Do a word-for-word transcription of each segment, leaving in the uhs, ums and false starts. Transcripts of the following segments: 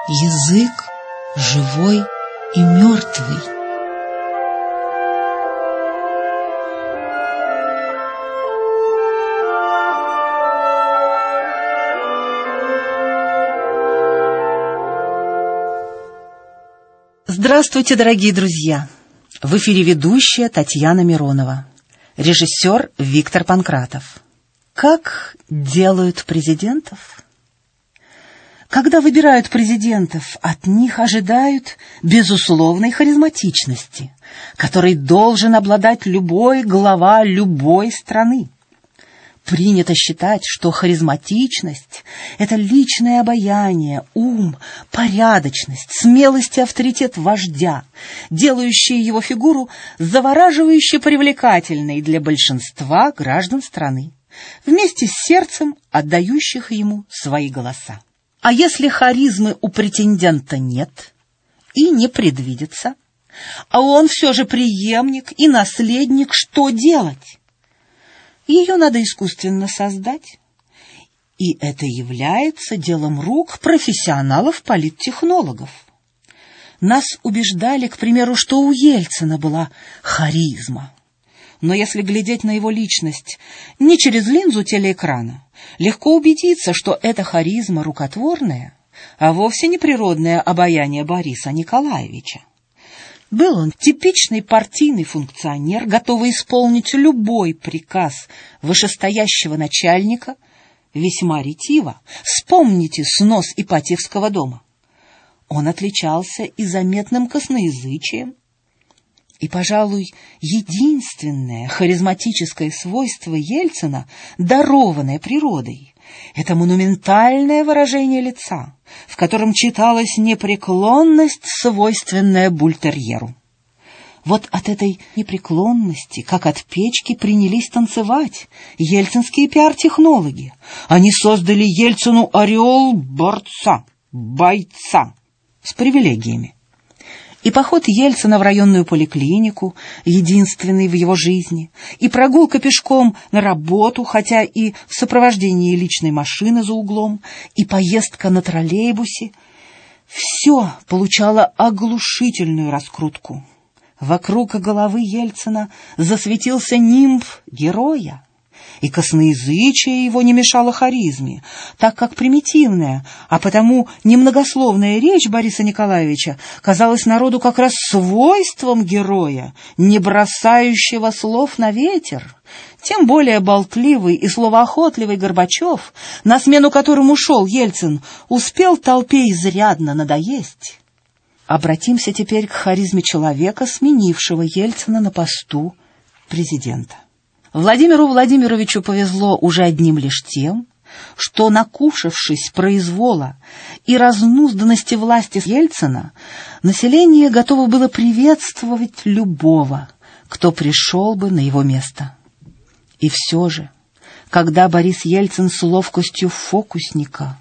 язык живой и мертвый. Здравствуйте, дорогие друзья! В эфире ведущая Татьяна Миронова, режиссер Виктор Панкратов. Как делают президентов? Когда выбирают президентов, от них ожидают безусловной харизматичности, которой должен обладать любой глава любой страны. Принято считать, что харизматичность – это личное обаяние, ум, порядочность, смелость и авторитет вождя, делающие его фигуру завораживающе привлекательной для большинства граждан страны, вместе с сердцем, отдающих ему свои голоса. А если харизмы у претендента нет и не предвидится, а он все же преемник и наследник, что делать? Ее надо искусственно создать, и это является делом рук профессионалов-политтехнологов. Нас убеждали, к примеру, что у Ельцина была харизма. Но если глядеть на его личность не через линзу телеэкрана, легко убедиться, что эта харизма рукотворная, а вовсе не природное обаяние Бориса Николаевича. Был он типичный партийный функционер, готовый исполнить любой приказ вышестоящего начальника, весьма ретиво. Вспомните снос Ипатьевского дома. Он отличался и заметным косноязычием. И, пожалуй, единственное харизматическое свойство Ельцина, дарованное природой, это монументальное выражение лица, в котором читалась непреклонность, свойственная бультерьеру. Вот от этой непреклонности, как от печки, принялись танцевать ельцинские пиар-технологи. Они создали Ельцину ореол борца, бойца с привилегиями. И поход Ельцина в районную поликлинику, единственный в его жизни, и прогулка пешком на работу, хотя и в сопровождении личной машины за углом, и поездка на троллейбусе — все получало оглушительную раскрутку. Вокруг головы Ельцина засветился нимб героя, и косноязычие его не мешало харизме, так как примитивная, а потому немногословная речь Бориса Николаевича казалась народу как раз свойством героя, не бросающего слов на ветер. Тем более болтливый и словоохотливый Горбачев, на смену которому ушел Ельцин, успел толпе изрядно надоесть. Обратимся теперь к харизме человека, сменившего Ельцина на посту президента. Владимиру Владимировичу повезло уже одним лишь тем, что, накушавшись произвола и разнузданности власти Ельцина, население готово было приветствовать любого, кто пришел бы на его место. И все же, когда Борис Ельцин с ловкостью фокусника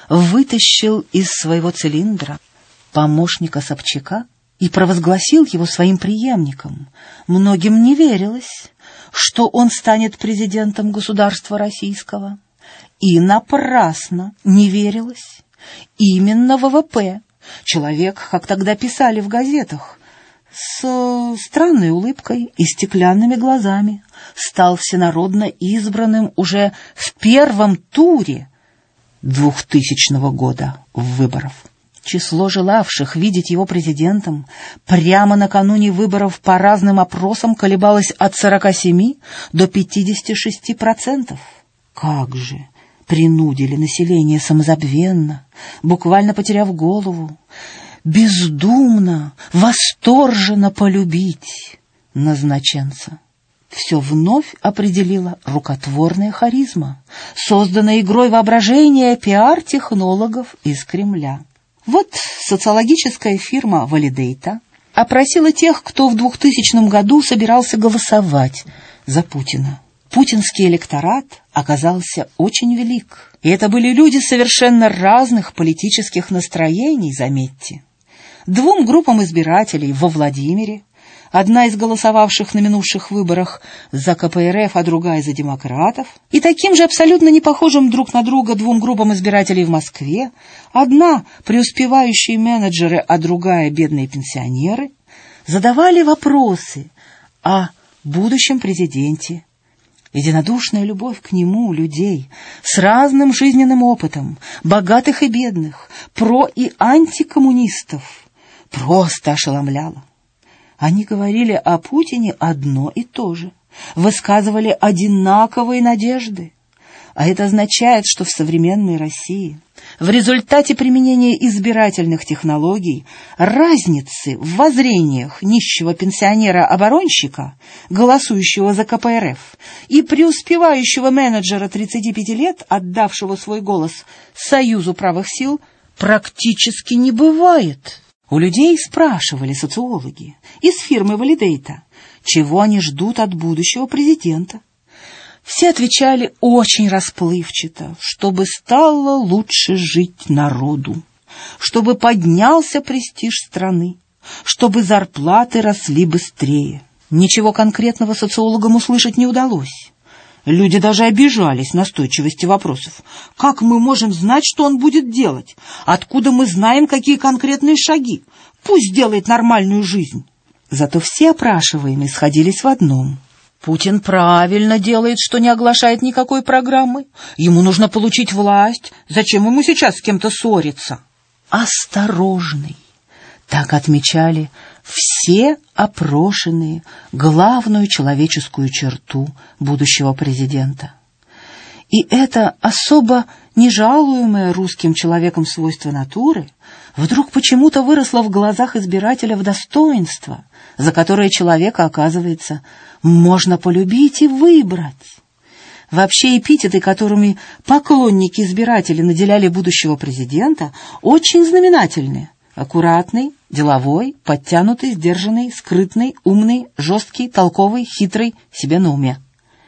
вытащил из своего цилиндра помощника Собчака и провозгласил его своим преемником, многим не верилось, что он станет президентом государства российского. И напрасно не верилось. Именно ВВП, человек, как тогда писали в газетах, с странной улыбкой и стеклянными глазами, стал всенародно избранным уже в первом туре двухтысячного года выборов. Число желавших видеть его президентом прямо накануне выборов по разным опросам колебалось от сорока семи до пятидесяти шести процентов. Как же принудили население самозабвенно, буквально потеряв голову, бездумно, восторженно полюбить назначенца. Все вновь определила рукотворная харизма, созданная игрой воображения пиар-технологов из Кремля. Вот социологическая фирма «Валидейта» опросила тех, кто в двухтысячном году собирался голосовать за Путина. Путинский электорат оказался очень велик. И это были люди совершенно разных политических настроений, заметьте. Двум группам избирателей во Владимире одна из голосовавших на минувших выборах за ка пэ эр эф, а другая за демократов, и таким же абсолютно не похожим друг на друга двум группам избирателей в Москве, одна преуспевающие менеджеры, а другая бедные пенсионеры, задавали вопросы о будущем президенте. Единодушная любовь к нему, людей с разным жизненным опытом, богатых и бедных, про- и антикоммунистов, просто ошеломляла. Они говорили о Путине одно и то же, высказывали одинаковые надежды. А это означает, что в современной России в результате применения избирательных технологий разницы в воззрениях нищего пенсионера-оборонщика, голосующего за ка пэ эр эф, и преуспевающего менеджера тридцати пяти лет, отдавшего свой голос Союзу правых сил, практически не бывает. У людей спрашивали социологи из фирмы «Валидейта», чего они ждут от будущего президента. Все отвечали очень расплывчато, чтобы стало лучше жить народу, чтобы поднялся престиж страны, чтобы зарплаты росли быстрее. Ничего конкретного социологам услышать не удалось. Люди даже обижались настойчивости вопросов. Как мы можем знать, что он будет делать? Откуда мы знаем, какие конкретные шаги? Пусть делает нормальную жизнь. Зато все опрашиваемые сходились в одном. Путин правильно делает, что не оглашает никакой программы. Ему нужно получить власть. Зачем ему сейчас с кем-то ссориться? Осторожный. Так отмечали все опрошенные главную человеческую черту будущего президента. И это особо нежалуемое русским человеком свойство натуры вдруг почему-то выросло в глазах избирателя в достоинство, за которое человека, оказывается, можно полюбить и выбрать. Вообще эпитеты, которыми поклонники избирателей наделяли будущего президента, очень знаменательные. Аккуратный, деловой, подтянутый, сдержанный, скрытный, умный, жесткий, толковый, хитрый, себе на уме.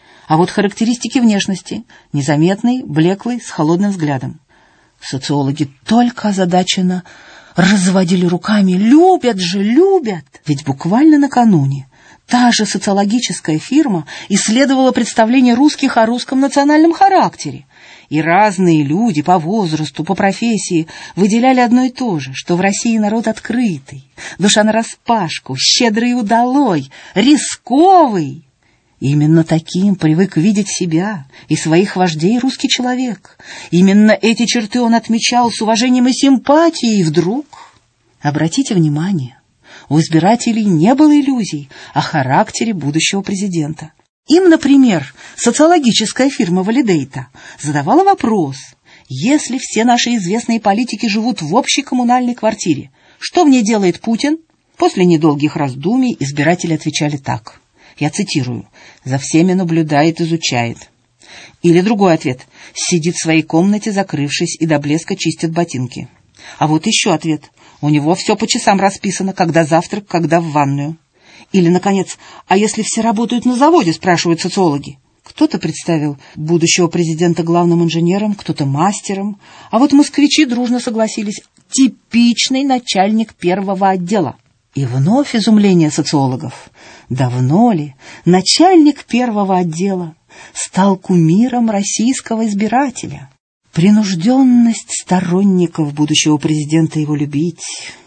А вот характеристики внешности – незаметный, блеклый, с холодным взглядом. Социологи только озадаченно разводили руками. Любят же, любят! Ведь буквально накануне та же социологическая фирма исследовала представление русских о русском национальном характере. И разные люди по возрасту, по профессии выделяли одно и то же, что в России народ открытый, душа нараспашку, щедрый и удалой, рисковый. Именно таким привык видеть себя и своих вождей русский человек. Именно эти черты он отмечал с уважением и симпатией. И вдруг, обратите внимание, у избирателей не было иллюзий о характере будущего президента. Им, например, социологическая фирма «Валидейта» задавала вопрос: если все наши известные политики живут в общей коммунальной квартире, что в ней делает Путин? После недолгих раздумий избиратели отвечали так. Я цитирую: «За всеми наблюдает, изучает». Или другой ответ: «Сидит в своей комнате, закрывшись, и до блеска чистит ботинки». А вот еще ответ: «У него все по часам расписано, когда завтрак, когда в ванную». Или, наконец: «А если все работают на заводе?» — спрашивают социологи. Кто-то представил будущего президента главным инженером, кто-то мастером, а вот москвичи дружно согласились: типичный начальник первого отдела. И вновь изумление социологов. Давно ли начальник первого отдела стал кумиром российского избирателя? Принужденность сторонников будущего президента его любить,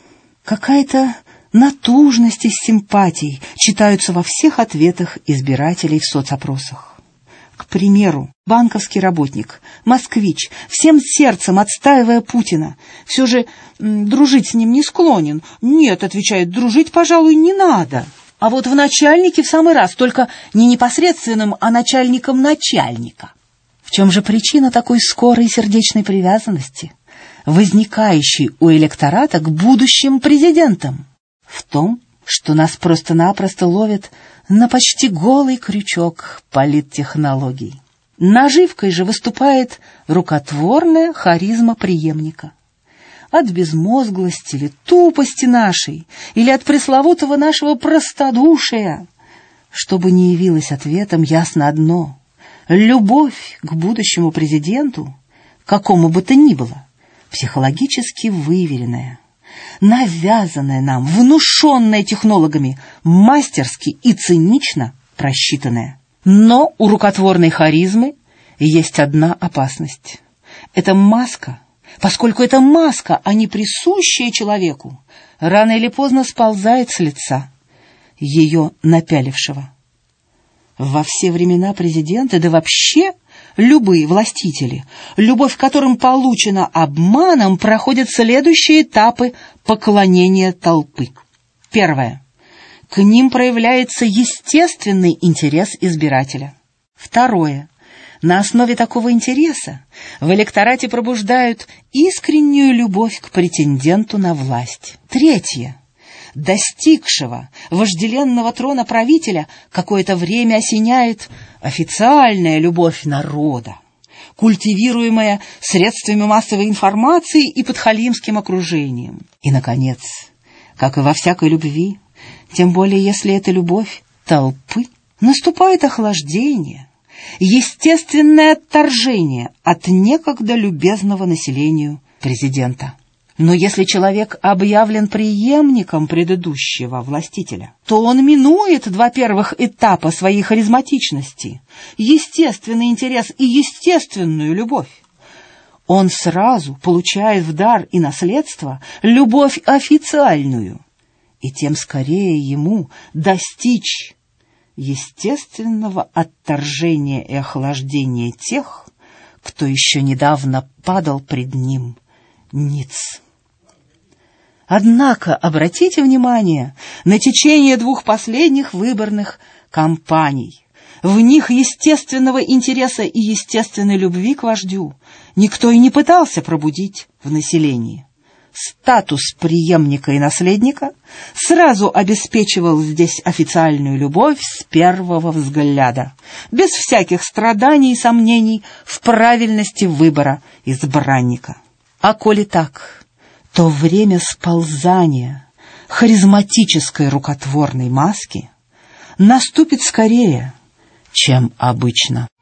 какая-то натужность и симпатий читаются во всех ответах избирателей в соцопросах. К примеру, банковский работник, москвич, всем сердцем отстаивая Путина, все же м, дружить с ним не склонен. Нет, отвечает, дружить, пожалуй, не надо. А вот в начальнике в самый раз, только не непосредственным, а начальником начальника. В чем же причина такой скорой сердечной привязанности, возникающей у электората к будущим президентам? В том, что нас просто-напросто ловят на почти голый крючок политтехнологий. Наживкой же выступает рукотворная харизма преемника. От безмозглости или тупости нашей, или от пресловутого нашего простодушия, чтобы не явилось ответом, ясно одно: любовь к будущему президенту, какому бы то ни было, психологически выверенная, навязанное нам, внушенное технологами, мастерски и цинично просчитанное. Но у рукотворной харизмы есть одна опасность. Это маска, поскольку эта маска, а не присущая человеку, рано или поздно сползает с лица ее напялившего. Во все времена президенты, да вообще любые властители, любовь к которым получена обманом, проходят следующие этапы поклонения толпы. Первое. К ним проявляется естественный интерес избирателя. Второе. На основе такого интереса в электорате пробуждают искреннюю любовь к претенденту на власть. Третье. Достигшего вожделенного трона правителя какое-то время осеняет официальная любовь народа, культивируемая средствами массовой информации и подхалимским окружением. И, наконец, как и во всякой любви, тем более если это любовь толпы, наступает охлаждение, естественное отторжение от некогда любезного населению президента. Но если человек объявлен преемником предыдущего властителя, то он минует два первых этапа своей харизматичности, естественный интерес и естественную любовь. Он сразу получает в дар и наследство любовь официальную, и тем скорее ему достичь естественного отторжения и охлаждения тех, кто еще недавно падал пред ним ниц. Однако обратите внимание на течение двух последних выборных кампаний. В них естественного интереса и естественной любви к вождю никто и не пытался пробудить в населении. Статус преемника и наследника сразу обеспечивал здесь официальную любовь с первого взгляда, без всяких страданий и сомнений в правильности выбора избранника. А коли так, то время сползания харизматической рукотворной маски наступит скорее, чем обычно.